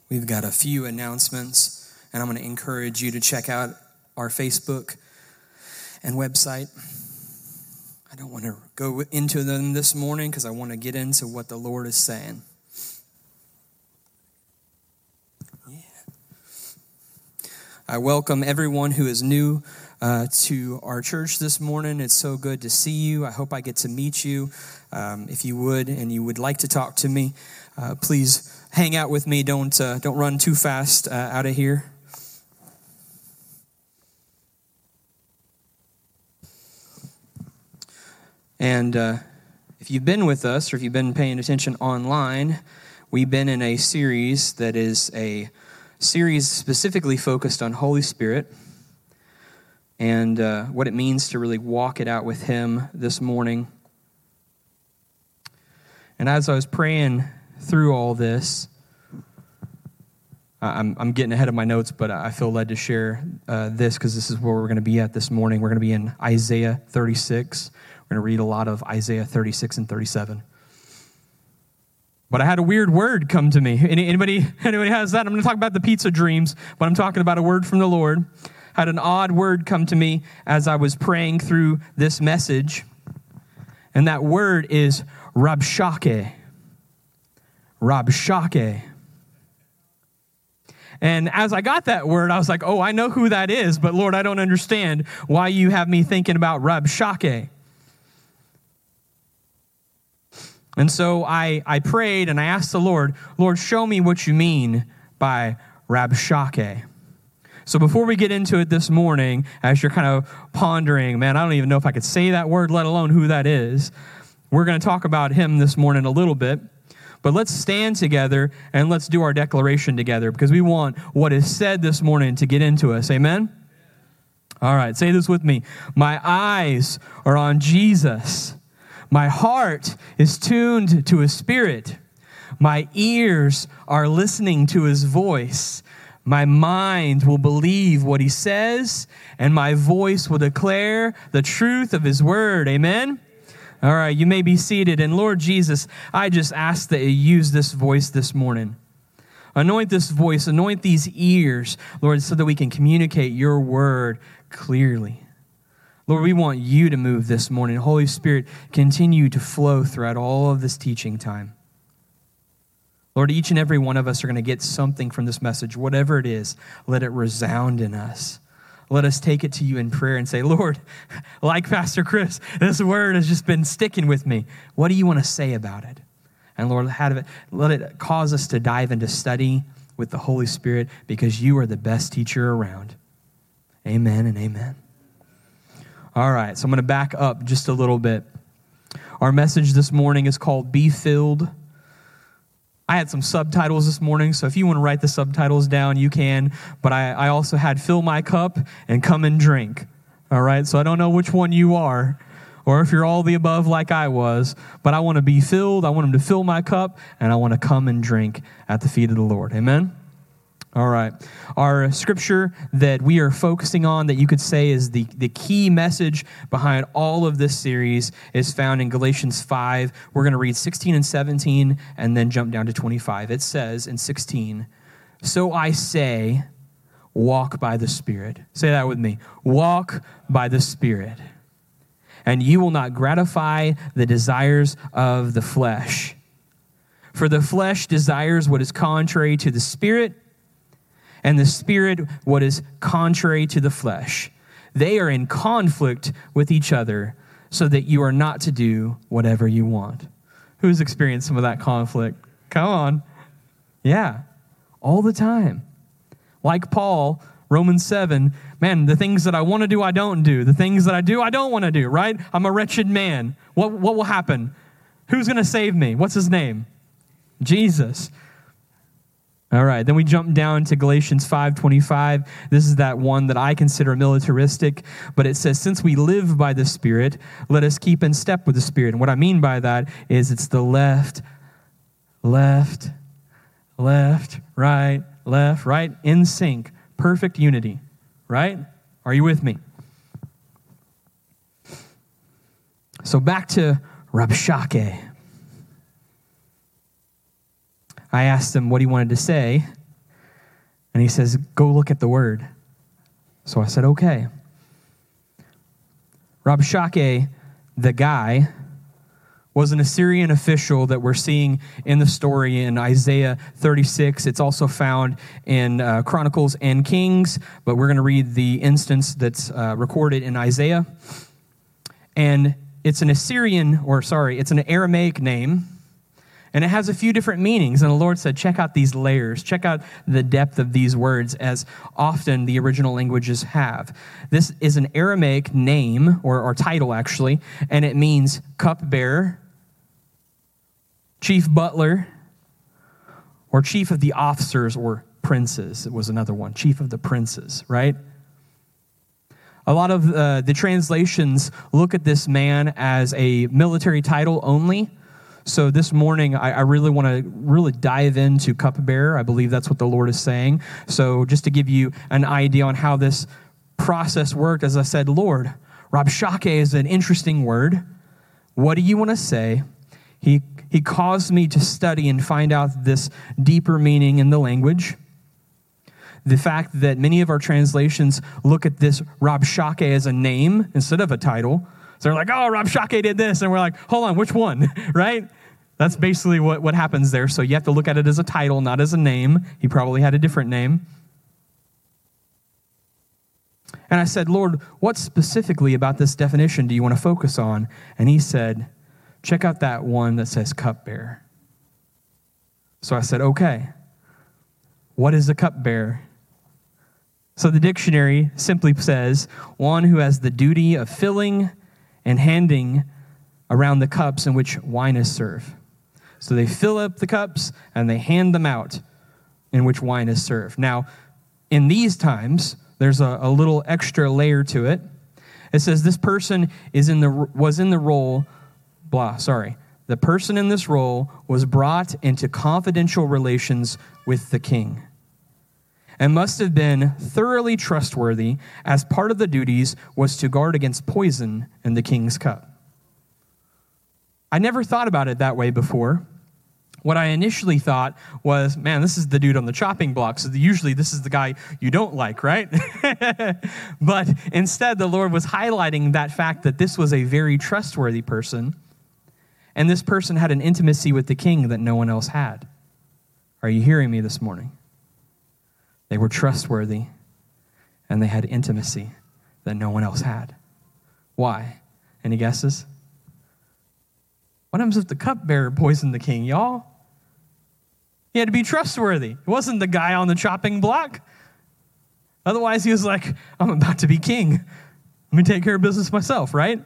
We've got a few announcements, and I'm going to encourage you to check out our Facebook and website. I don't want to go into them this morning because I want to get into what the Lord is saying. I welcome everyone who is new to our church this morning. It's so good to see you. I hope I get to meet you. If you would and you would like to talk to me, please hang out with me. Don't run too fast out of here. And if you've been with us or if you've been paying attention online, we've been in a series that is a series specifically focused on Holy Spirit and what it means to really walk it out with Him this morning. And as I was praying through all this, I'm getting ahead of my notes, but I feel led to share this because this is where we're going to be at this morning. We're going to be in Isaiah 36. We're going to read a lot of Isaiah 36 and 37. But I had a weird word come to me. Anybody has that? I'm going to talk about the pizza dreams, but I'm talking about a word from the Lord. I had an odd word come to me as I was praying through this message. And that word is Rabshakeh. Rabshakeh. And as I got that word, I was like, oh, I know who that is, but Lord, I don't understand why you have me thinking about Rabshakeh. And so I prayed and I asked the Lord, show me what you mean by Rabshakeh. So before we get into it this morning, as you're kind of pondering, man, I don't even know if I could say that word, let alone who that is. We're going to talk about him this morning a little bit. But let's stand together and let's do our declaration together because we want what is said this morning to get into us. Amen? All right, say this with me. My eyes are on Jesus. My heart is tuned to His Spirit. My ears are listening to His voice. My mind will believe what He says, and my voice will declare the truth of His word. Amen? All right, you may be seated. And Lord Jesus, I just ask that you use this voice this morning. Anoint this voice, anoint these ears, Lord, so that we can communicate your word clearly. Lord, we want you to move this morning. Holy Spirit, continue to flow throughout all of this teaching time. Lord, each and every one of us are going to get something from this message. Whatever it is, let it resound in us. Let us take it to you in prayer and say, Lord, like Pastor Chris, this word has just been sticking with me. What do you want to say about it? And Lord, let it cause us to dive into study with the Holy Spirit because you are the best teacher around. Amen and amen. All right, so I'm going to back up just a little bit. Our message this morning is called Be Filled. I had some subtitles this morning, so if you want to write the subtitles down, you can. But I also had Fill My Cup and Come and Drink. All right, so I don't know which one you are, or if you're all the above like I was, but I want to be filled. I want Him to fill my cup, and I want to come and drink at the feet of the Lord. Amen? All right. Our scripture that we are focusing on that you could say is the key message behind all of this series is found in Galatians 5. We're going to read 16 and 17 and then jump down to 25. It says in 16, so I say, walk by the Spirit. Say that with me. Walk by the Spirit. And you will not gratify the desires of the flesh. For the flesh desires what is contrary to the Spirit, and the Spirit what is contrary to the flesh. They are in conflict with each other so that you are not to do whatever you want. Who's experienced some of that conflict? Come on. Yeah, all the time. Like Paul, Romans 7, man, the things that I want to do, I don't do. The things that I do, I don't want to do, right? I'm a wretched man. What will happen? Who's going to save me? What's his name? Jesus. All right, then we jump down to Galatians 5:25. This is that one that I consider militaristic, but it says, since we live by the Spirit, let us keep in step with the Spirit. And what I mean by that is it's the left, right, in sync, perfect unity, right? Are you with me? So back to Rabshakeh. I asked him what he wanted to say, And he says, go look at the word. So I said, okay. Rabshakeh, the guy, was an Assyrian official that we're seeing in the story in Isaiah 36. It's also found in Chronicles and Kings, but we're going to read the instance that's recorded in Isaiah. And it's an it's an Aramaic name, and it has a few different meanings. And the Lord said, check out these layers. Check out the depth of these words, as often the original languages have. This is an Aramaic name, or title actually, and it means cupbearer, chief butler, or chief of the officers, or princes. It was another one, chief of the princes, right? A lot of the translations look at this man as a military title only. So this morning, I really want to dive into cupbearer. I believe that's what the Lord is saying. So just to give you an idea on how this process worked, as I said, Lord, Rabshakeh is an interesting word. What do you want to say? He caused me to study and find out this deeper meaning in the language. The fact that many of our translations look at this Rabshakeh as a name instead of a title. So they're like, oh, Rabshakeh did this. And we're like, hold on, which one, right? That's basically what happens there. So you have to look at it as a title, not as a name. He probably had a different name. And I said, Lord, what specifically about this definition do you want to focus on? And he said, check out that one that says cupbearer. So I said, okay, what is a cupbearer? So the dictionary simply says, one who has the duty of filling and handing around the cups in which wine is served. So they fill up the cups and they hand them out in which wine is served. Now, in these times, there's a little extra layer to it. It says this person was in the role, the person in this role was brought into confidential relations with the king and must have been thoroughly trustworthy, as part of the duties was to guard against poison in the king's cup. I never thought about it that way before. What I initially thought was, man, this is the dude on the chopping block. So usually this is the guy you don't like, right? But instead, the Lord was highlighting that fact that this was a very trustworthy person, and this person had an intimacy with the king that no one else had. Are you hearing me this morning? They were trustworthy, and they had intimacy that no one else had. Why? Any guesses? What happens if the cupbearer poisoned the king, y'all? He had to be trustworthy. It wasn't the guy on the chopping block. Otherwise, he was like, I'm about to be king. Let me take care of business myself, right?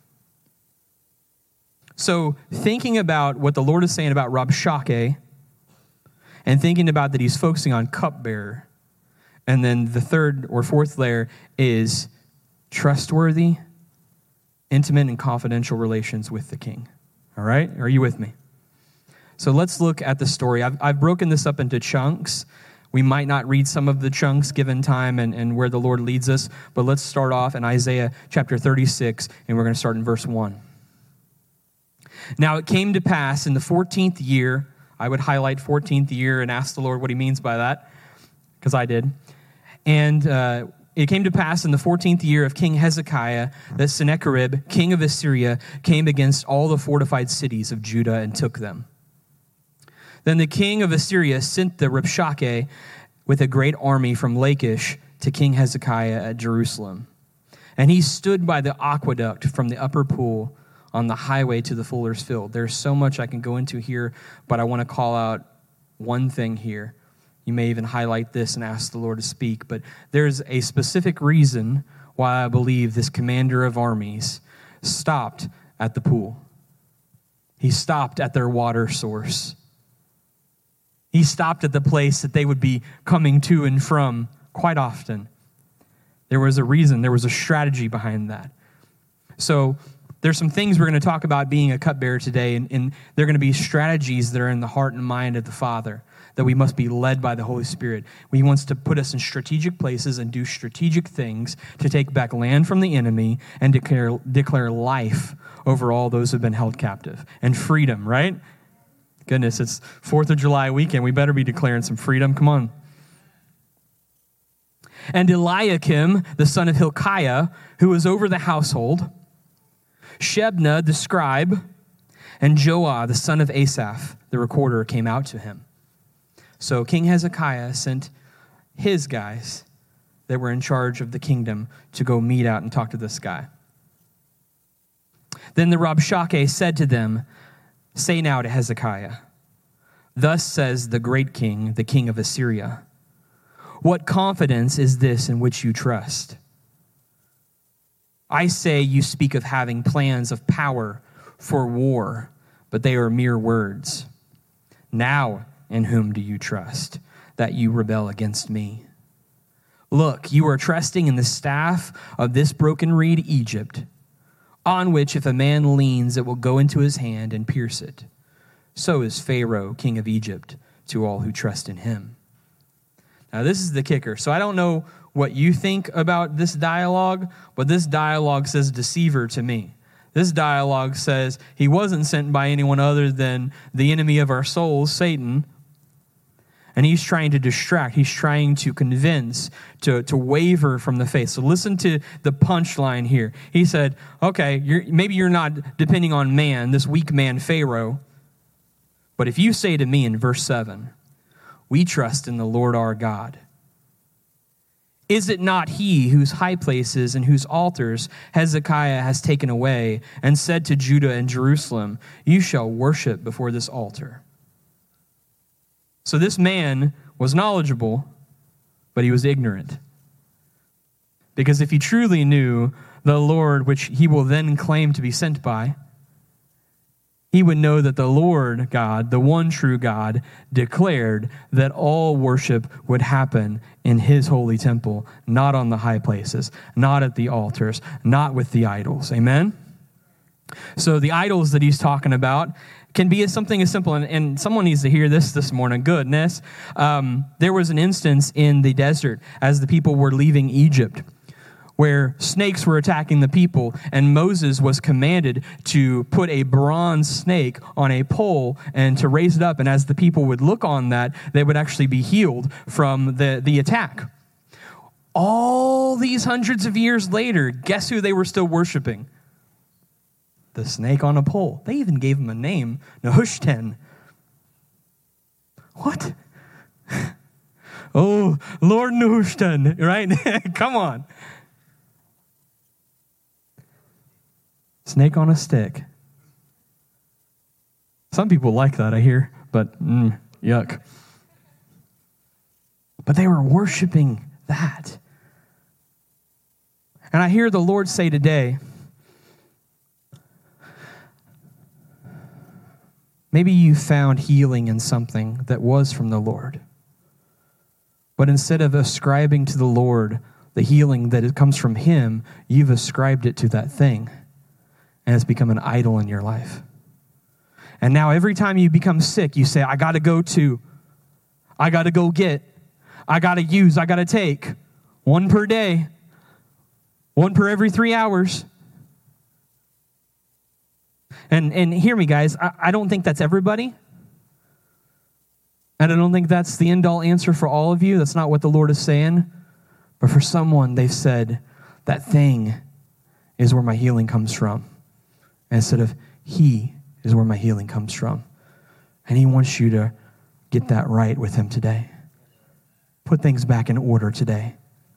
So thinking about what the Lord is saying about Rabshakeh, and thinking about that he's focusing on cupbearer, and then the third or fourth layer is trustworthy, intimate, and confidential relations with the king. All right? Are you with me? So let's look at the story. I've broken this up into chunks. We might not read some of the chunks given time and where the Lord leads us, but let's start off in Isaiah chapter 36, and we're going to start in verse 1. Now it came to pass in the 14th year, I would highlight 14th year and ask the Lord what he means by that, because I did. And it came to pass in the 14th year of King Hezekiah that Sennacherib, king of Assyria, came against all the fortified cities of Judah and took them. Then the king of Assyria sent the Rabshakeh with a great army from Lachish to King Hezekiah at Jerusalem. And he stood by the aqueduct from the upper pool on the highway to the fuller's field. There's so much I can go into here, but I want to call out one thing here. You may even highlight this and ask the Lord to speak, but there's a specific reason why I believe this commander of armies stopped at the pool. He stopped at their water source. He stopped at the place that they would be coming to and from quite often. There was a reason, there was a strategy behind that. So there's some things we're going to talk about being a cupbearer today, and they're going to be strategies that are in the heart and mind of the Father, that we must be led by the Holy Spirit. He wants to put us in strategic places and do strategic things to take back land from the enemy and declare life over all those who have been held captive. And freedom, right? Goodness, it's 4th of July weekend. We better be declaring some freedom. Come on. and Eliakim, the son of Hilkiah, who was over the household, Shebna, the scribe, and Joah, the son of Asaph, the recorder, came out to him. So King Hezekiah sent his guys that were in charge of the kingdom to go meet out and talk to this guy. Then the Rabshakeh said to them, "Say now to Hezekiah, thus says the great king, the king of Assyria, what confidence is this in which you trust? I say you speak of having plans of power for war, but they are mere words. Now in whom do you trust, that you rebel against me? Look, you are trusting in the staff of this broken reed Egypt, on which if a man leans, it will go into his hand and pierce it. So is Pharaoh, king of Egypt, to all who trust in him." Now this is the kicker. So I don't know what you think about this dialogue, but this dialogue says deceiver to me. This dialogue says he wasn't sent by anyone other than the enemy of our souls, Satan. And he's trying to distract. He's trying to convince, to waver from the faith. So listen to the punchline here. He said, okay, maybe you're not depending on man, this weak man Pharaoh. But if you say to me in verse 7, we trust in the Lord our God. Is it not he whose high places and whose altars Hezekiah has taken away and said to Judah and Jerusalem, you shall worship before this altar? So this man was knowledgeable, but he was ignorant. Because if he truly knew the Lord, which he will then claim to be sent by, he would know that the Lord God, the one true God, declared that all worship would happen in his holy temple, not on the high places, not at the altars, not with the idols. Amen? So the idols that he's talking about can be something as simple, and someone needs to hear this morning. Goodness. There was an instance in the desert as the people were leaving Egypt where snakes were attacking the people, and Moses was commanded to put a bronze snake on a pole and to raise it up, and as the people would look on that, they would actually be healed from the attack. All these hundreds of years later, guess who they were still worshiping? The snake on a pole. They even gave him a name, Nehushtan. What? Oh, Lord Nehushtan, right? Come on. Snake on a stick. Some people like that, I hear, but yuck. But they were worshiping that. And I hear the Lord say today, maybe you found healing in something that was from the Lord. But instead of ascribing to the Lord the healing that it comes from him, you've ascribed it to that thing. And it's become an idol in your life. And now every time you become sick, you say, I got to go to, I got to go get, I got to use, I got to take. One per day. One per every 3 hours. And hear me, guys, I don't think that's everybody. And I don't think that's the end-all answer for all of you. That's not what the Lord is saying. But for someone, they've said, that thing is where my healing comes from. And instead of he is where my healing comes from. And he wants you to get that right with him today. Put things back in order today.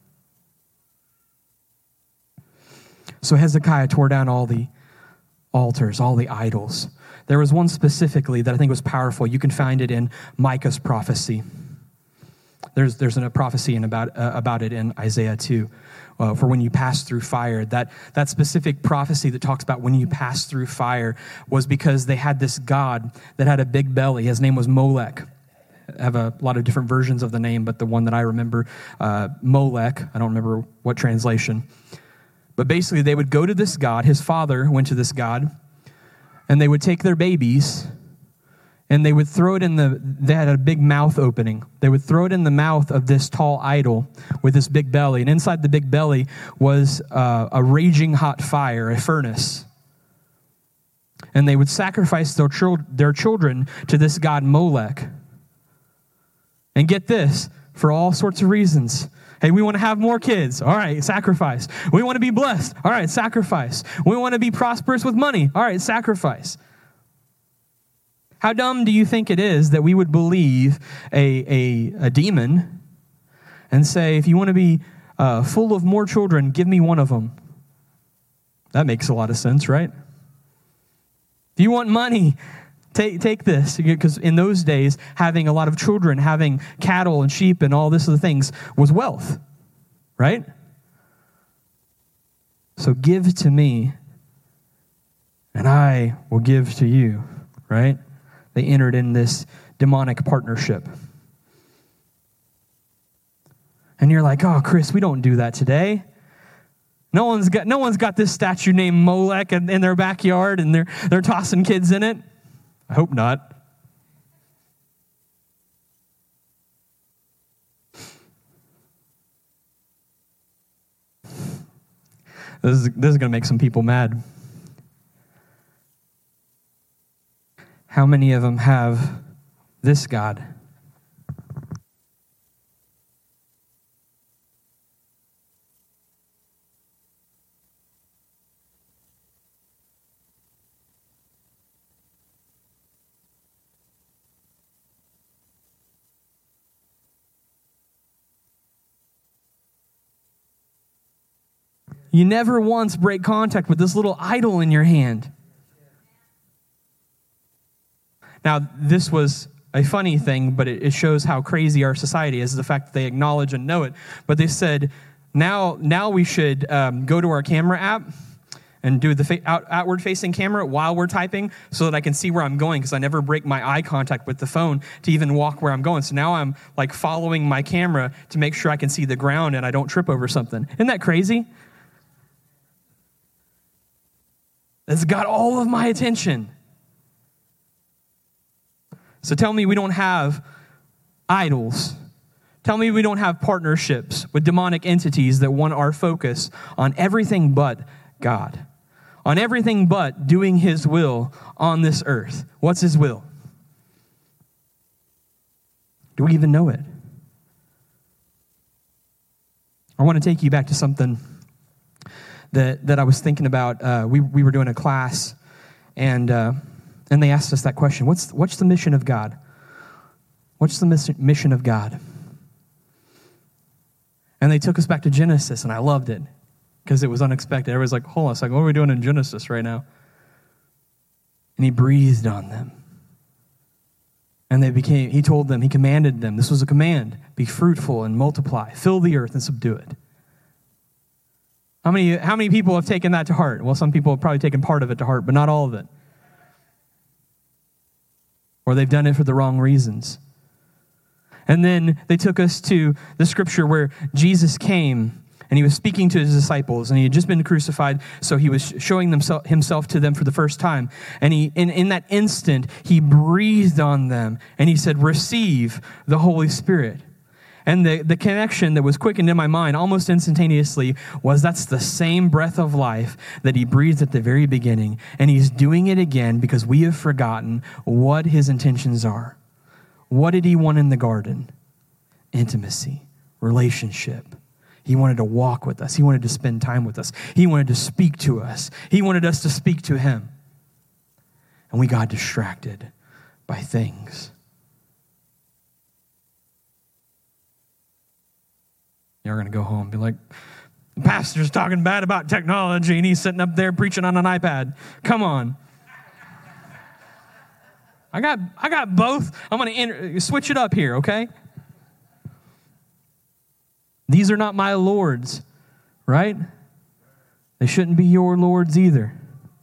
So Hezekiah tore down all the altars, all the idols. There was one specifically that I think was powerful. You can find it in Micah's prophecy. There's a prophecy about it in Isaiah 2. For when you pass through fire. That specific prophecy that talks about when you pass through fire was because they had this god that had a big belly. His name was Molech. I have a lot of different versions of the name, but the one that I remember, Molech, I don't remember what translation. But basically they would go to this god. His father went to this god, and they would take their babies and they would throw it they had a big mouth opening. They would throw it in the mouth of this tall idol with this big belly. And inside the big belly was a raging hot fire, a furnace. And they would sacrifice their children to this god Molech. And get this, for all sorts of reasons. Hey, we want to have more kids. All right, sacrifice. We want to be blessed. All right, sacrifice. We want to be prosperous with money. All right, sacrifice. How dumb do you think it is that we would believe a demon and say, if you want to be full of more children, give me one of them? That makes a lot of sense, right? If you want money, take this. Because in those days, having a lot of children, having cattle and sheep and all this other things was wealth, right? So give to me, and I will give to you, right? They entered in this demonic partnership. And you're like, oh, Chris, we don't do that today. No one's got this statue named Molech in their backyard, and they're tossing kids in it. I hope not. This is going to make some people mad. How many of them have this God? You never once break contact with this little idol in your hand. Now, this was a funny thing, but it shows how crazy our society is, the fact that they acknowledge and know it. But they said, now we should go to our camera app and do the outward-facing camera while we're typing so that I can see where I'm going, because I never break my eye contact with the phone to even walk where I'm going. So now I'm like following my camera to make sure I can see the ground and I don't trip over something. Isn't that crazy? That's got all of my attention. So tell me we don't have idols. Tell me we don't have partnerships with demonic entities that want our focus on everything but God. On everything but doing His will on this earth. What's His will? Do we even know it? I want to take you back to something that I was thinking about. We were doing a class, and they asked us that question. What's the mission of God? What's the mission of God? And they took us back to Genesis, and I loved it because it was unexpected. Everybody's like, hold on a second, what are we doing in Genesis right now? And He breathed on them. And He told them, He commanded them. This was a command. Be fruitful and multiply. Fill the earth and subdue it. How many people have taken that to heart? Well, some people have probably taken part of it to heart, but not all of it. Or they've done it for the wrong reasons. And then they took us to the scripture where Jesus came and He was speaking to His disciples, and He had just been crucified, so He was showing Himself to them for the first time. And in that instant, He breathed on them, and He said, receive the Holy Spirit. And the connection that was quickened in my mind almost instantaneously was that's the same breath of life that He breathed at the very beginning. And He's doing it again because we have forgotten what His intentions are. What did He want in the garden? Intimacy, relationship. He wanted to walk with us. He wanted to spend time with us. He wanted to speak to us. He wanted us to speak to Him. And we got distracted by things. You're going to go home and be like, the pastor's talking bad about technology and he's sitting up there preaching on an iPad. Come on. I got both. I'm going to switch it up here, okay? These are not my lords, right? They shouldn't be your lords either.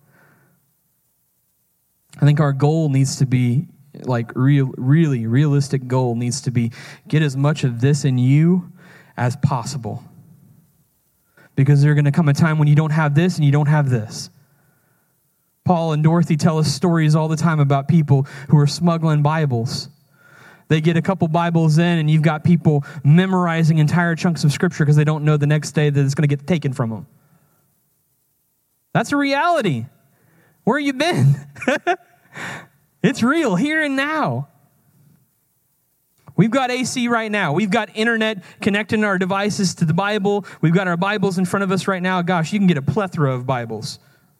I think our goal needs to be, like really realistic goal needs to be, get as much of this in you as possible. Because there's going to come a time when you don't have this and you don't have this. Paul and Dorothy tell us stories all the time about people who are smuggling Bibles. They get a couple Bibles in and you've got people memorizing entire chunks of scripture because they don't know the next day that it's going to get taken from them. That's a reality. Where you been? It's real, here and now. We've got AC right now. We've got internet connecting our devices to the Bible. We've got our Bibles in front of us right now. Gosh, you can get a plethora of Bibles.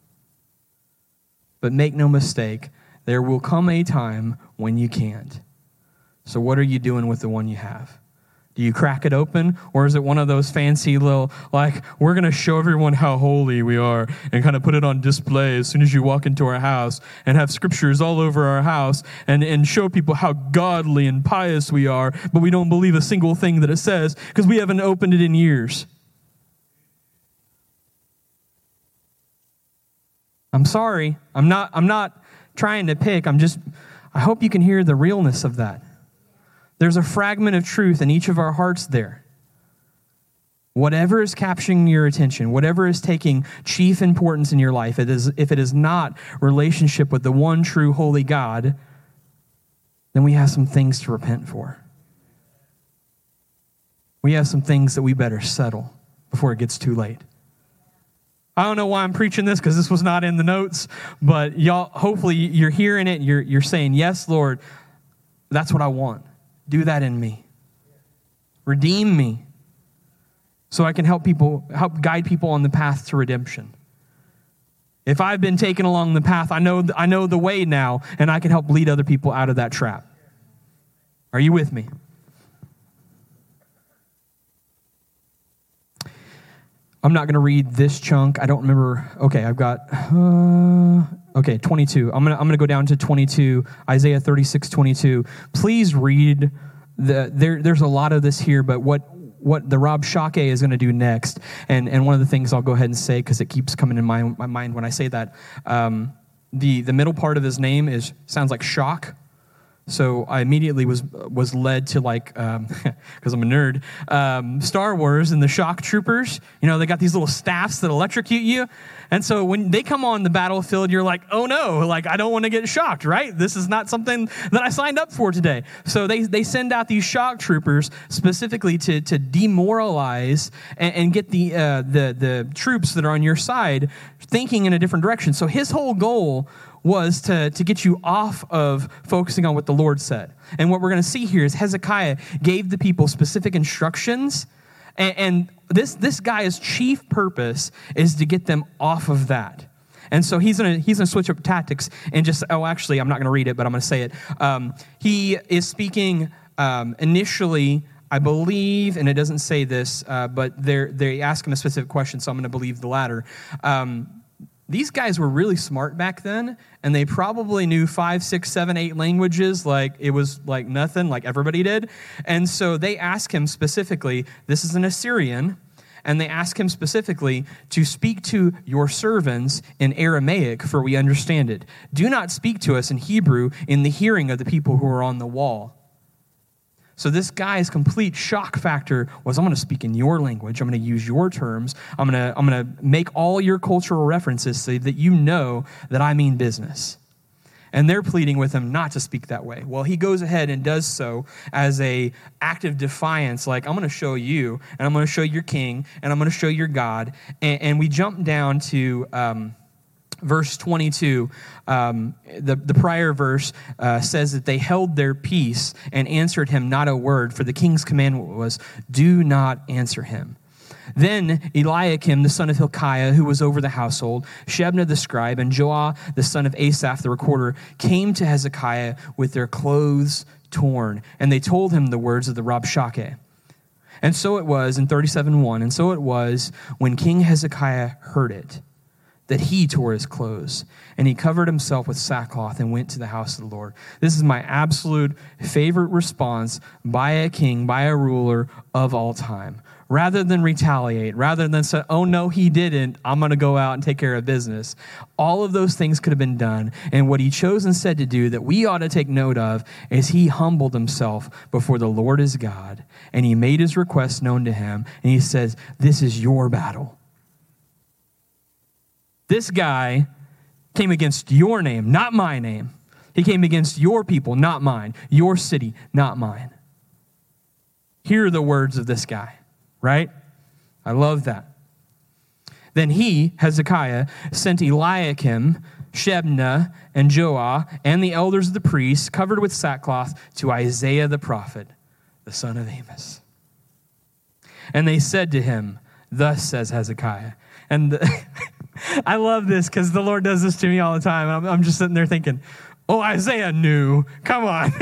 But make no mistake, there will come a time when you can't. So what are you doing with the one you have? Do you crack it open? Or is it one of those fancy little, like, we're going to show everyone how holy we are and kind of put it on display as soon as you walk into our house and have scriptures all over our house and show people how godly and pious we are, but we don't believe a single thing that it says because we haven't opened it in years. I'm sorry. I'm not trying to pick. I hope you can hear the realness of that. There's a fragment of truth in each of our hearts there. Whatever is capturing your attention, whatever is taking chief importance in your life, if it is not relationship with the one true holy God, then we have some things to repent for. We have some things that we better settle before it gets too late. I don't know why I'm preaching this because this was not in the notes, but y'all, hopefully you're hearing it. You're saying, yes, Lord, that's what I want. Do that in me. Redeem me so I can help guide people on the path to redemption. If I've been taken along the path, I know the way now, and I can help lead other people out of that trap. Are you with me? I'm not going to read this chunk. I don't remember. Okay, I've got 22. I'm going to go down to 22, Isaiah 36:22. Please read there's a lot of this here, but what the Rabshakeh is going to do next, and one of the things I'll go ahead and say because it keeps coming in my mind when I say that, the middle part of his name sounds like shock. So I immediately was led to, like, because I'm a nerd, Star Wars and the shock troopers. You know, they got these little staffs that electrocute you. And so when they come on the battlefield, you're like, oh no, like, I don't want to get shocked, right? This is not something that I signed up for today. So they send out these shock troopers specifically to demoralize and get the troops that are on your side thinking in a different direction. So his whole goal was to get you off of focusing on what the Lord said. And what we're going to see here is Hezekiah gave the people specific instructions, and this guy's chief purpose is to get them off of that. And so he's gonna switch up tactics and actually, I'm not going to read it, but I'm going to say it. He is speaking initially, I believe, and it doesn't say this, but they ask him a specific question, so I'm going to believe the latter. These guys were really smart back then, and they probably knew 5, 6, 7, 8 languages like it was like nothing, like everybody did. And so they ask him specifically, this is an Assyrian, and they ask him specifically to speak to your servants in Aramaic, for we understand it. Do not speak to us in Hebrew in the hearing of the people who are on the wall. So this guy's complete shock factor was, I'm going to speak in your language. I'm going to use your terms. I'm going to make all your cultural references so that you know that I mean business. And they're pleading with him not to speak that way. Well, he goes ahead and does so as a act of defiance, like, I'm going to show you, and I'm going to show your king, and I'm going to show your God. And we jump down to verse 22, the prior verse says that they held their peace and answered him not a word, for the king's commandment was, do not answer him. Then Eliakim, the son of Hilkiah, who was over the household, Shebna the scribe, and Joah, the son of Asaph, the recorder, came to Hezekiah with their clothes torn, and they told him the words of the Rabshakeh. And so it was in 37:1, and so it was when King Hezekiah heard it, that he tore his clothes, and he covered himself with sackcloth and went to the house of the Lord. This is my absolute favorite response by a king, by a ruler of all time. Rather than retaliate, rather than say, oh no, he didn't, I'm going to go out and take care of business. All of those things could have been done. And what he chose instead to do that we ought to take note of is he humbled himself before the Lord his God, and he made his request known to him, and he says, this is your battle. This guy came against your name, not my name. He came against your people, not mine. Your city, not mine. Hear the words of this guy, right? I love that. Then he, Hezekiah, sent Eliakim, Shebna, and Joah, and the elders of the priests, covered with sackcloth, to Isaiah the prophet, the son of Amos. And they said to him, thus says Hezekiah. And I love this because the Lord does this to me all the time. I'm just sitting there thinking, oh, Isaiah knew. Come on.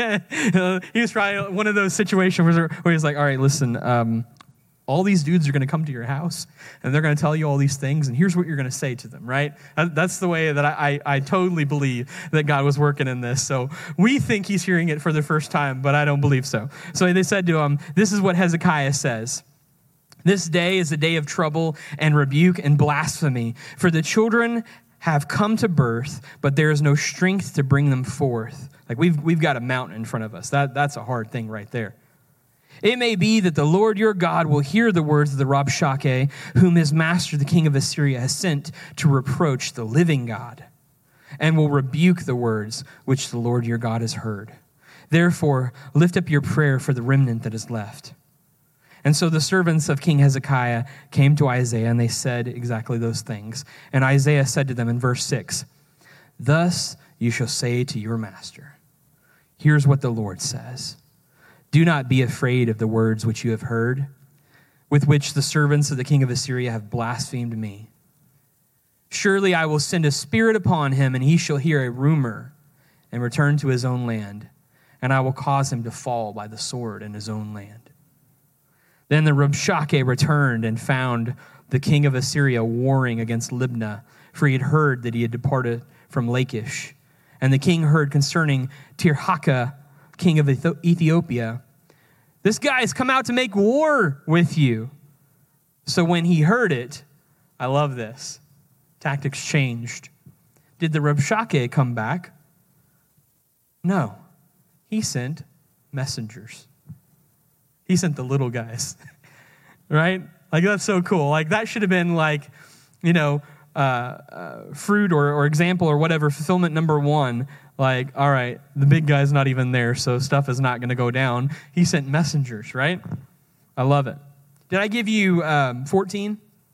He was probably one of those situations where he's like, all right, listen, all these dudes are going to come to your house, and they're going to tell you all these things, and here's what you're going to say to them, right? That's the way that I totally believe that God was working in this. So we think he's hearing it for the first time, but I don't believe so. So they said to him, this is what Hezekiah says. This day is a day of trouble and rebuke and blasphemy, for the children have come to birth, but there is no strength to bring them forth. Like we've got a mountain in front of us. That's a hard thing right there. It may be that the Lord your God will hear the words of the Rabshakeh, whom his master, the king of Assyria, has sent to reproach the living God, and will rebuke the words which the Lord your God has heard. Therefore, lift up your prayer for the remnant that is left. And so the servants of King Hezekiah came to Isaiah, and they said exactly those things. And Isaiah said to them in verse 6, thus you shall say to your master, here's what the Lord says. Do not be afraid of the words which you have heard, with which the servants of the king of Assyria have blasphemed me. Surely I will send a spirit upon him, and he shall hear a rumor and return to his own land, and I will cause him to fall by the sword in his own land. Then the Rabshakeh returned and found the king of Assyria warring against Libnah, for he had heard that he had departed from Lachish. And the king heard concerning Tirhakah, king of Ethiopia, this guy has come out to make war with you. So when he heard it, I love this, tactics changed. Did the Rabshakeh come back? No. He sent messengers. He sent the little guys, right? Like, that's so cool. Like, that should have been like, fruit or example or whatever, fulfillment number one. Like, all right, the big guy's not even there, so stuff is not going to go down. He sent messengers, right? I love it. Did I give you 14?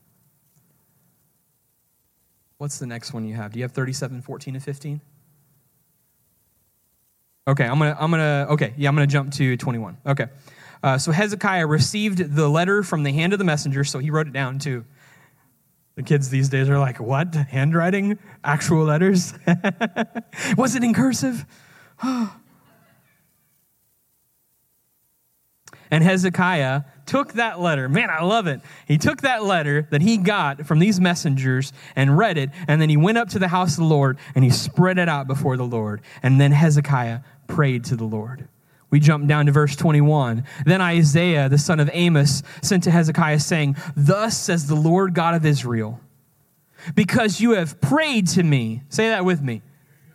What's the next one you have? Do you have 37, 14, and 15? Okay, I'm gonna jump to 21. Okay, so Hezekiah received the letter from the hand of the messenger, so he wrote it down too. The kids these days are like, what? Handwriting? Actual letters? Was it in cursive? And Hezekiah took that letter. Man, I love it. He took that letter that he got from these messengers and read it, and then he went up to the house of the Lord, and he spread it out before the Lord. And then Hezekiah prayed to the Lord. We jump down to verse 21. Then Isaiah, the son of Amos, sent to Hezekiah, saying, thus says the Lord God of Israel, because you have prayed to me. Say that with me.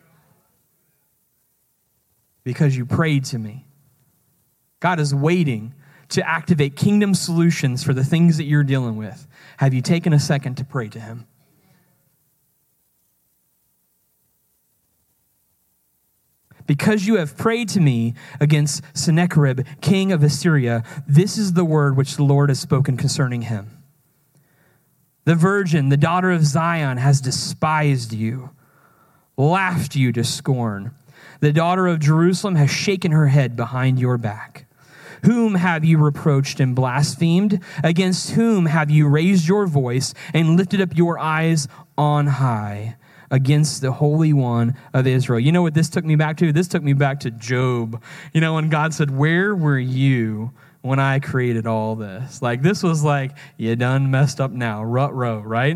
Because you prayed to me. God is waiting to activate kingdom solutions for the things that you're dealing with. Have you taken a second to pray to him? Because you have prayed to me against Sennacherib, king of Assyria, this is the word which the Lord has spoken concerning him. The virgin, the daughter of Zion, has despised you, laughed you to scorn. The daughter of Jerusalem has shaken her head behind your back. Whom have you reproached and blasphemed? Against whom have you raised your voice and lifted up your eyes on high? Against the Holy One of Israel. You know what this took me back to? This took me back to Job. When God said, where were you when I created all this? Like, this was like, you done messed up now, rut row, right?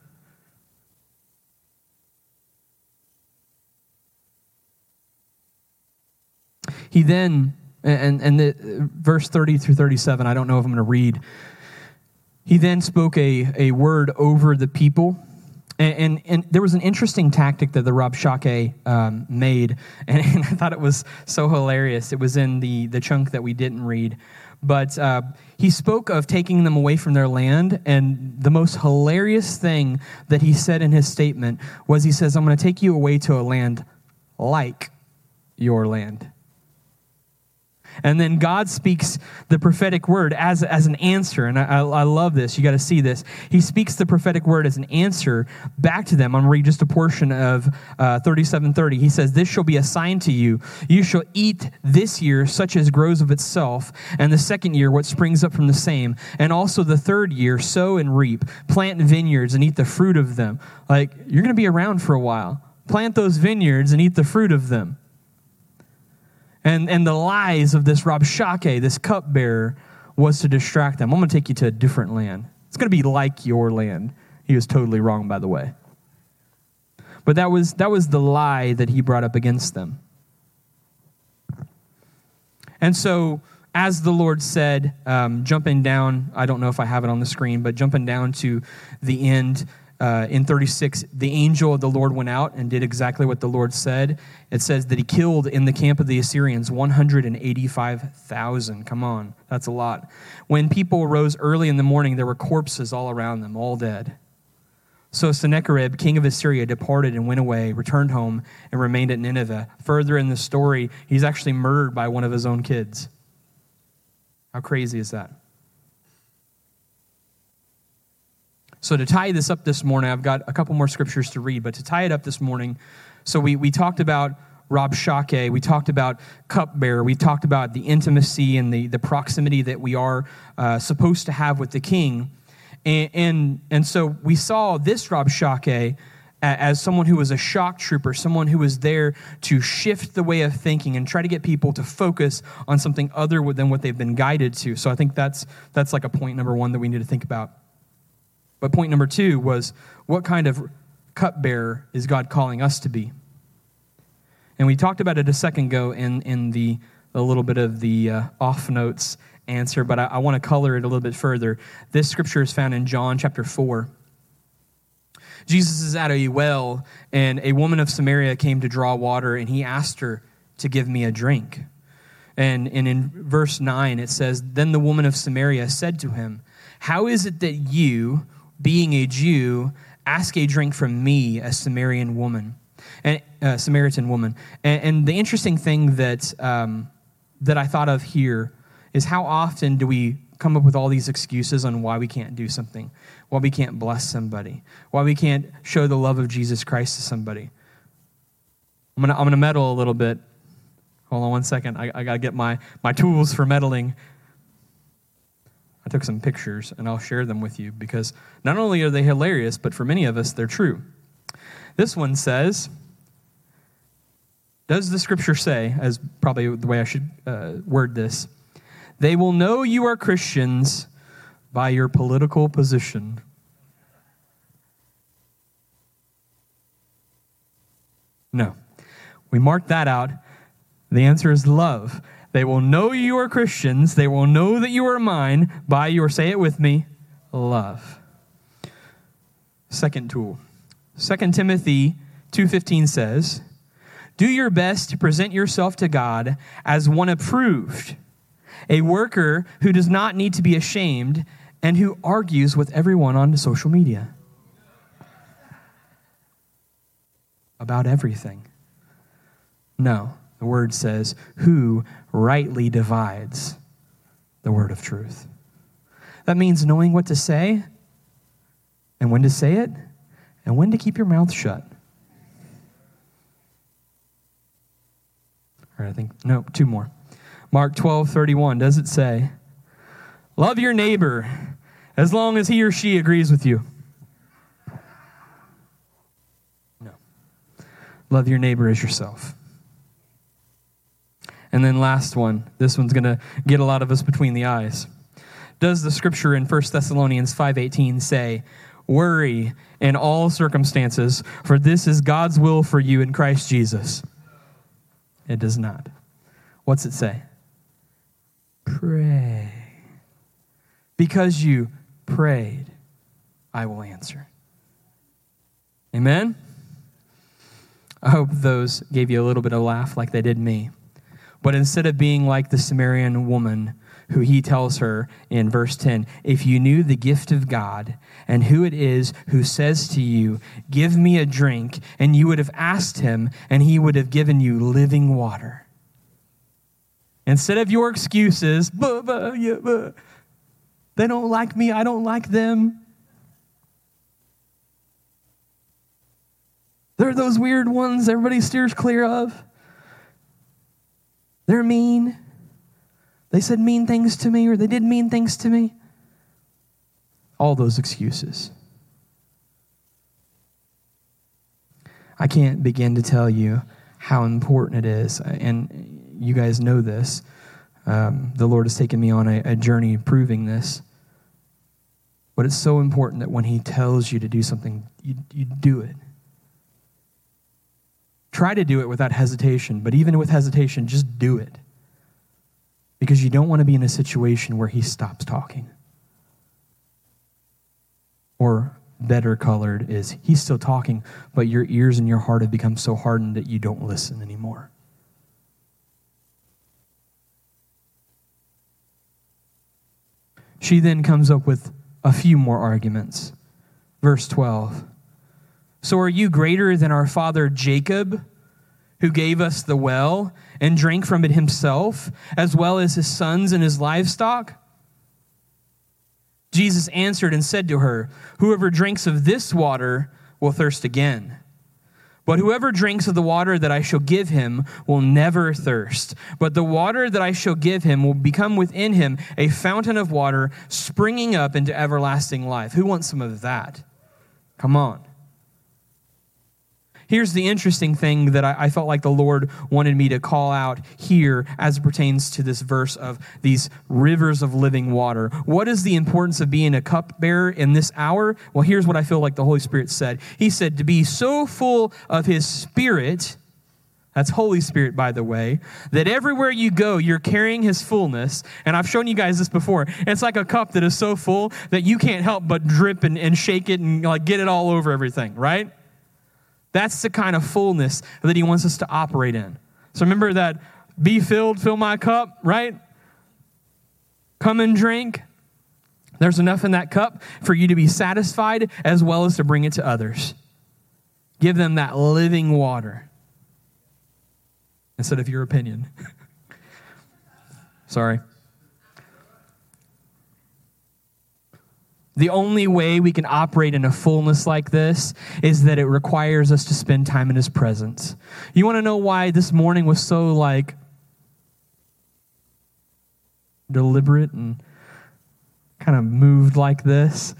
He then, verse 30 through 37, I don't know if I'm going to read. He then spoke a word over the people. And there was an interesting tactic that the Rabshakeh made, and I thought it was so hilarious. It was in the chunk that we didn't read. But he spoke of taking them away from their land, and the most hilarious thing that he said in his statement was, he says, I'm going to take you away to a land like your land. And then God speaks the prophetic word as an answer. And I love this. You got to see this. He speaks the prophetic word as an answer back to them. I'm going to read just a portion of 37:30. He says, "This shall be a sign to you. You shall eat this year such as grows of itself, and the second year what springs up from the same. And also the third year sow and reap, plant vineyards and eat the fruit of them." Like, you're going to be around for a while. Plant those vineyards and eat the fruit of them. And the lies of this Rabshakeh, this cupbearer, was to distract them. I'm going to take you to a different land. It's going to be like your land. He was totally wrong, by the way. But that was the lie that he brought up against them. And so, as the Lord said, jumping down, I don't know if I have it on the screen, but jumping down to the end, in 36, the angel of the Lord went out and did exactly what the Lord said. It says that he killed in the camp of the Assyrians 185,000. Come on, that's a lot. When people rose early in the morning, there were corpses all around them, all dead. So Sennacherib, king of Assyria, departed and went away, returned home, and remained at Nineveh. Further in the story, he's actually murdered by one of his own kids. How crazy is that? So to tie this up this morning, I've got a couple more scriptures to read, but to tie it up this morning, so we talked about Rabshakeh, we talked about cupbearer, we talked about the intimacy and the proximity that we are supposed to have with the king. And so we saw this Rabshakeh as someone who was a shock trooper, someone who was there to shift the way of thinking and try to get people to focus on something other than what they've been guided to. So I think that's like a point number one that we need to think about. But point number two was, what kind of cupbearer is God calling us to be? And we talked about it a second ago in a little bit of the off notes answer, but I want to color it a little bit further. This scripture is found in John chapter 4. Jesus is at a well, and a woman of Samaria came to draw water, and he asked her to give me a drink. And in verse 9, it says, "Then the woman of Samaria said to him, 'How is it that you, being a Jew, ask a drink from me, a Samaritan woman?'" And And the interesting thing that I thought of here is, how often do we come up with all these excuses on why we can't do something, why we can't bless somebody, why we can't show the love of Jesus Christ to somebody? I'm gonna meddle a little bit. Hold on one second. I gotta get my tools for meddling. I took some pictures, and I'll share them with you, because not only are they hilarious, but for many of us, they're true. This one says, does the scripture say, as probably the way I should word this, "They will know you are Christians by your political position"? No. We marked that out. The answer is love. They will know you are Christians. They will know that you are mine by your, say it with me, love. Second tool. 2 Timothy 2:15 says, "Do your best to present yourself to God as one approved, a worker who does not need to be ashamed and who argues with everyone on social media about everything." No. The word says, "who rightly divides the word of truth." That means knowing what to say and when to say it and when to keep your mouth shut. All right, two more. Mark 12:31, does it say, "Love your neighbor as long as he or she agrees with you"? No. Love your neighbor as yourself. And then last one, this one's going to get a lot of us between the eyes. Does the scripture in 1 Thessalonians 5:18 say, "Worry in all circumstances, for this is God's will for you in Christ Jesus"? It does not. What's it say? Pray. Because you prayed, I will answer. Amen? I hope those gave you a little bit of a laugh like they did me. But instead of being like the Samaritan woman, who he tells her in verse 10, "If you knew the gift of God and who it is who says to you, 'Give me a drink,' and you would have asked him, and he would have given you living water." Instead of your excuses, they don't like me, I don't like them. They're those weird ones everybody steers clear of. They're mean. They said mean things to me, or they did mean things to me. All those excuses. I can't begin to tell you how important it is, and you guys know this. The Lord has taken me on a journey proving this. But it's so important that when he tells you to do something, you do it. Try to do it without hesitation, but even with hesitation, just do it. Because you don't want to be in a situation where he stops talking. Or better colored is, he's still talking, but your ears and your heart have become so hardened that you don't listen anymore. She then comes up with a few more arguments. Verse 12. So are you greater than our father Jacob, who gave us the well and drank from it himself, as well as his sons and his livestock? Jesus answered and said to her, whoever drinks of this water will thirst again. But whoever drinks of the water that I shall give him will never thirst. But the water that I shall give him will become within him a fountain of water springing up into everlasting life. Who wants some of that? Come on. Here's the interesting thing that I felt like the Lord wanted me to call out here as it pertains to this verse of these rivers of living water. What is the importance of being a cupbearer in this hour? Well, here's what I feel like the Holy Spirit said. He said to be so full of his Spirit, that's Holy Spirit, by the way, that everywhere you go, you're carrying his fullness. And I've shown you guys this before. It's like a cup that is so full that you can't help but drip and shake it and like get it all over everything, right? That's the kind of fullness that he wants us to operate in. So remember that, be filled, fill my cup, right? Come and drink. There's enough in that cup for you to be satisfied as well as to bring it to others. Give them that living water instead of your opinion. Sorry. The only way we can operate in a fullness like this is that it requires us to spend time in his presence. You want to know why this morning was so deliberate and kind of moved like this?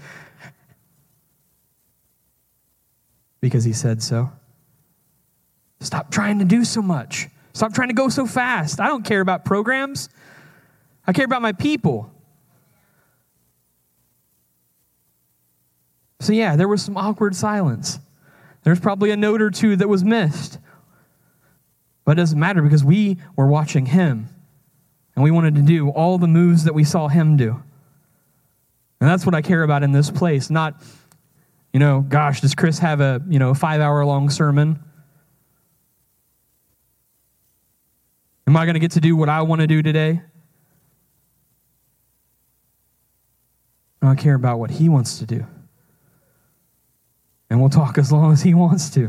Because he said so. Stop trying to do so much. Stop trying to go so fast. I don't care about programs. I care about my people. So yeah, there was some awkward silence. There's probably a note or two that was missed. But it doesn't matter because we were watching him. And we wanted to do all the moves that we saw him do. And that's what I care about in this place. Not, gosh, does Chris have a 5-hour-long sermon? Am I going to get to do what I want to do today? No, I care about what he wants to do. And we'll talk as long as he wants to.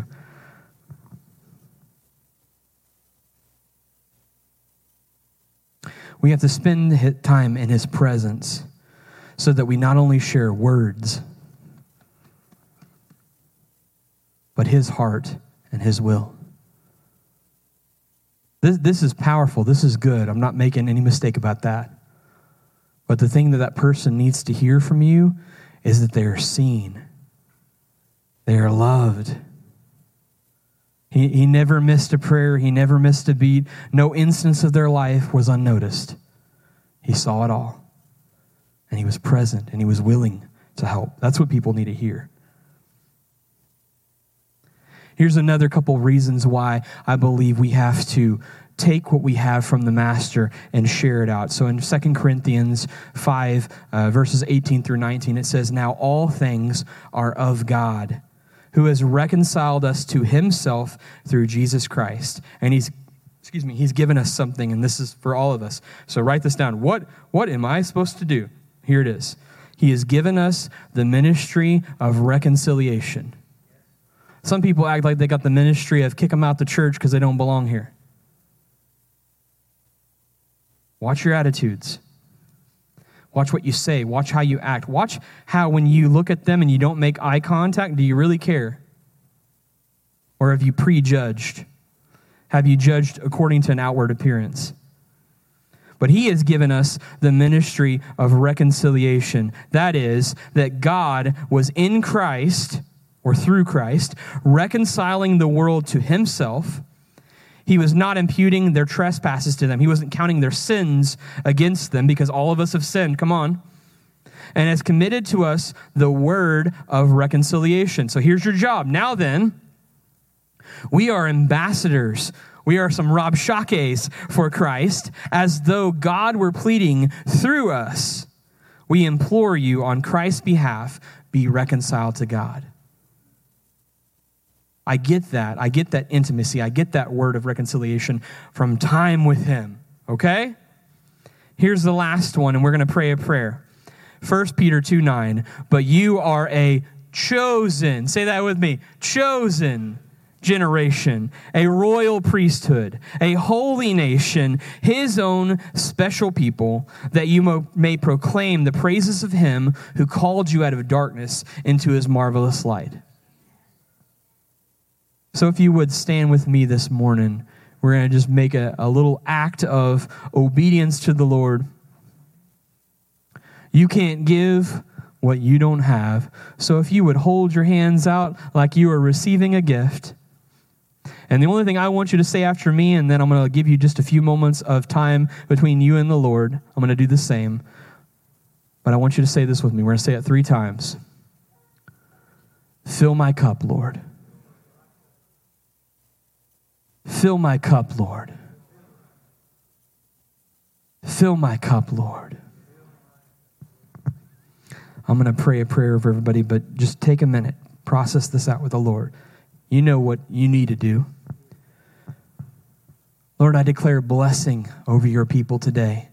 We have to spend time in his presence so that we not only share words, but his heart and his will. This is powerful. This is good. I'm not making any mistake about that. But the thing that person needs to hear from you is that they are seen. They are loved. He never missed a prayer. He never missed a beat. No instance of their life was unnoticed. He saw it all. And he was present and he was willing to help. That's what people need to hear. Here's another couple reasons why I believe we have to take what we have from the Master and share it out. So in 2 Corinthians 5, verses 18 through 19, it says, now all things are of God, who has reconciled us to himself through Jesus Christ. And he's given us something, and this is for all of us. So write this down. What am I supposed to do? Here it is. He has given us the ministry of reconciliation. Some people act like they got the ministry of kick them out the church because they don't belong here. Watch your attitudes. Watch what you say. Watch how you act. Watch how when you look at them and you don't make eye contact, do you really care? Or have you prejudged? Have you judged according to an outward appearance? But he has given us the ministry of reconciliation. That is, that God was in Christ, or through Christ, reconciling the world to himself. He was not imputing their trespasses to them. He wasn't counting their sins against them, because all of us have sinned. Come on. And has committed to us the word of reconciliation. So here's your job. Now then, we are ambassadors. We are some Rabshakes for Christ, as though God were pleading through us. We implore you on Christ's behalf, be reconciled to God. I get that. I get that intimacy. I get that word of reconciliation from time with him. Okay? Here's the last one, and we're going to pray a prayer. 1 Peter 2:9. But you are a chosen, say that with me, chosen generation, a royal priesthood, a holy nation, his own special people, that you may proclaim the praises of him who called you out of darkness into his marvelous light. So if you would stand with me this morning, we're going to just make a little act of obedience to the Lord. You can't give what you don't have. So if you would hold your hands out like you are receiving a gift. And the only thing I want you to say after me, and then I'm going to give you just a few moments of time between you and the Lord. I'm going to do the same. But I want you to say this with me. We're going to say it 3 times. Fill my cup, Lord. Fill my cup, Lord. Fill my cup, Lord. I'm going to pray a prayer over everybody, but just take a minute. Process this out with the Lord. You know what you need to do. Lord, I declare blessing over your people today.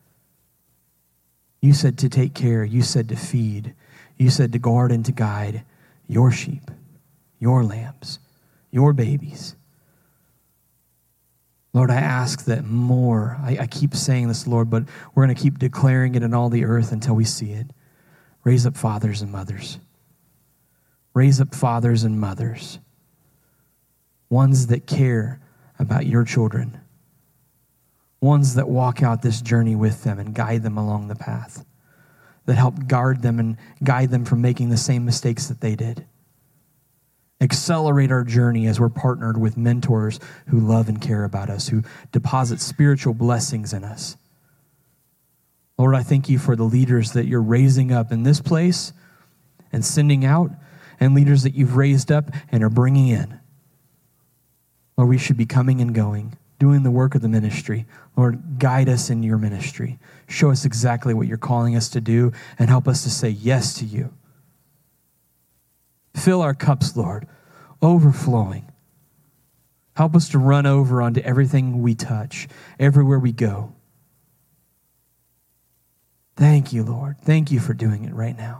You said to take care. You said to feed. You said to guard and to guide your sheep, your lambs, your babies. Lord, I ask that more. I keep saying this, Lord, but we're going to keep declaring it in all the earth until we see it. Raise up fathers and mothers. Raise up fathers and mothers. Ones that care about your children. Ones that walk out this journey with them and guide them along the path. That help guard them and guide them from making the same mistakes that they did. Accelerate our journey as we're partnered with mentors who love and care about us, who deposit spiritual blessings in us. Lord, I thank you for the leaders that you're raising up in this place and sending out, and leaders that you've raised up and are bringing in. Lord, we should be coming and going, doing the work of the ministry. Lord, guide us in your ministry. Show us exactly what you're calling us to do and help us to say yes to you. Fill our cups, Lord, overflowing. Help us to run over onto everything we touch, everywhere we go. Thank you, Lord. Thank you for doing it right now.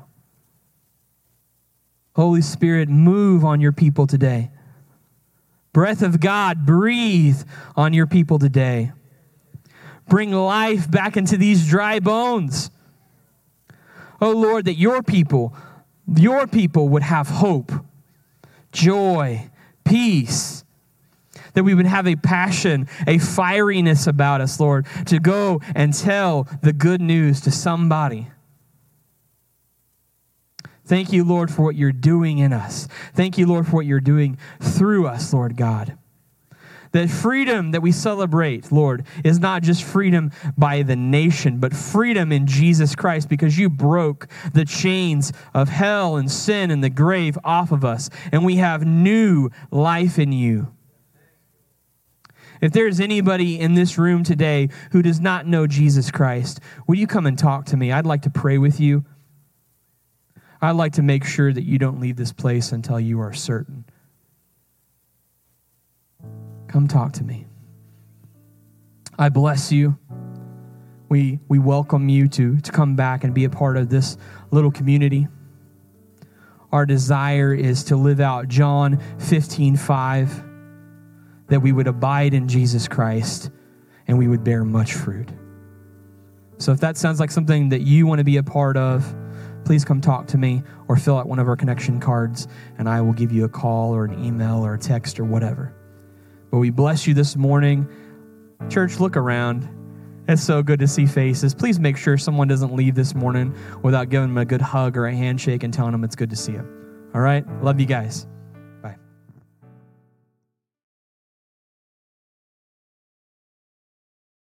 Holy Spirit, move on your people today. Breath of God, breathe on your people today. Bring life back into these dry bones. Oh, Lord, that your people would have hope, joy, peace, that we would have a passion, a fieriness about us, Lord, to go and tell the good news to somebody. Thank you, Lord, for what you're doing in us. Thank you, Lord, for what you're doing through us, Lord God. That freedom that we celebrate, Lord, is not just freedom by the nation, but freedom in Jesus Christ, because you broke the chains of hell and sin and the grave off of us, and we have new life in you. If there's anybody in this room today who does not know Jesus Christ, will you come and talk to me? I'd like to pray with you. I'd like to make sure that you don't leave this place until you are certain. Come talk to me. I bless you. We welcome you to come back and be a part of this little community. Our desire is to live out John 15:5, that we would abide in Jesus Christ and we would bear much fruit. So if that sounds like something that you want to be a part of, please come talk to me or fill out one of our connection cards, and I will give you a call or an email or a text or whatever. But we bless you this morning. Church, look around. It's so good to see faces. Please make sure someone doesn't leave this morning without giving them a good hug or a handshake and telling them it's good to see them. All right? Love you guys.